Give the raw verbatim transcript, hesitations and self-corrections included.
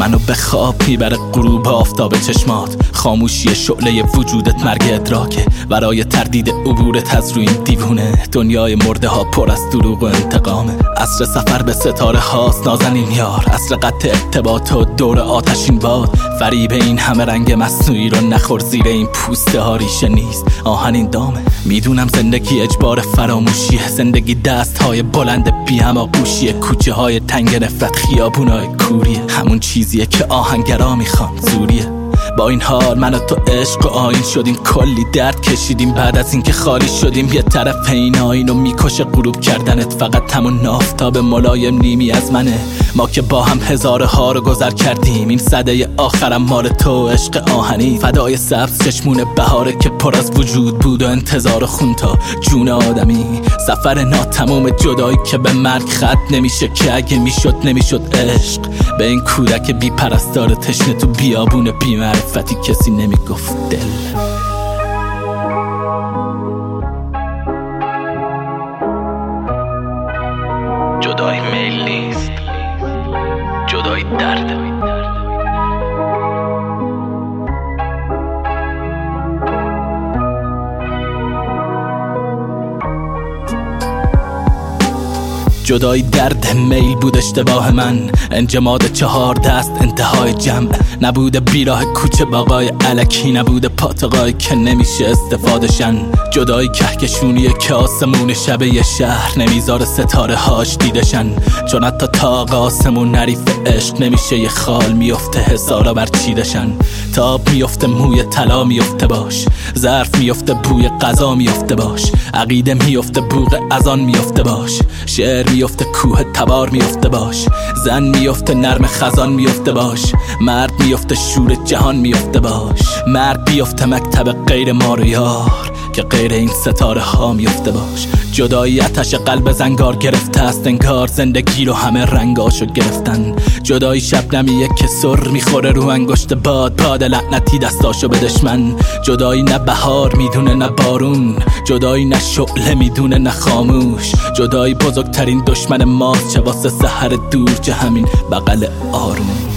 منو به خواب میبره غروب آفتاب چشمات. خاموشی شعله وجودت مرگ ادراکه، برای تردید عبورت از روی این دیوونه. دنیای مرده ها پر از دروغ و انتقامه. عصر سفر به ستاره هاست نازنین یار، عصر قطع ارتباط و دور آتشین باد. فریب این همه رنگ مصنوعی رو نخور، زیر این پوسته ها ریشه نیست آهنین دامه. میدونم زندگی اجبار فراموشیه، زندگی دست های بلند بی هماغوشیه، کوچه های تنگ نفرت، خیابونای کوریه، همون چیزیه که آهنگرا میخوان زوریه. با این حال من و تو عشق و آیین شدیم، کلی درد کشیدیم بعد از اینکه خالی شدیم. یه طرف این آیینو میکشه غروب کردنت، فقط همون آفتاب ملایم نیمی از منه. ما که با هم هزاره ها رو گذر کردیم، این صده آخرم مال تو عشق آهنی. فدای سبز چشمون بهاره که پر از وجود بود و انتظار خون تا جون آدمی. سفر ناتمام جدایی که به مرگ ختم نمیشه، که اگه میشد نمیشد عشق به این کودک بی پرستار تشنه تو بیابون بی معرفتی کسی نمیگفت دل. جدایی میل نیست، جدایی درده. جدایی درد میل بود اشتباه من، انجماد چهار دست انتهای جمع. نبوده بیراه کوچه باقای علکی، نبوده پاتقایی که نمیشه استفادهشن. جدایی کهکشونیه که آسمون شب یه شهر نمیذاره ستاره هاش دیدشن. چون حتی تا آسمون نریف عشق نمیشه، یه خال میفته حسارا بر چیدشن. تاب میفته موی طلا میفته باش، ظرف میفته بوی غذا میفته باش، عقیده میفته بوق اذان میفته باش، شعر میفته کوه تبار میفته باش، زن میفته نرم خزان میفته باش، مرد میفته شور جهان میفته باش، مرد بیفته مکتب غیر مار یار که غیر این ستاره ها میفته باش. جدایی آتش قلب زنگار گرفته است انگار، زندگی رو همه رنگاشو گرفتن. جدایی شبنمیه که سر میخوره رو انگشت باد، باد لعنتی دستاشو به دشمن. جدایی نه بهار میدونه نه بارون، جدایی نه شعله میدونه نه خاموش. جدایی بزرگترین دشمن ماست، چه واسه سحر دور چه همین بغل آروم.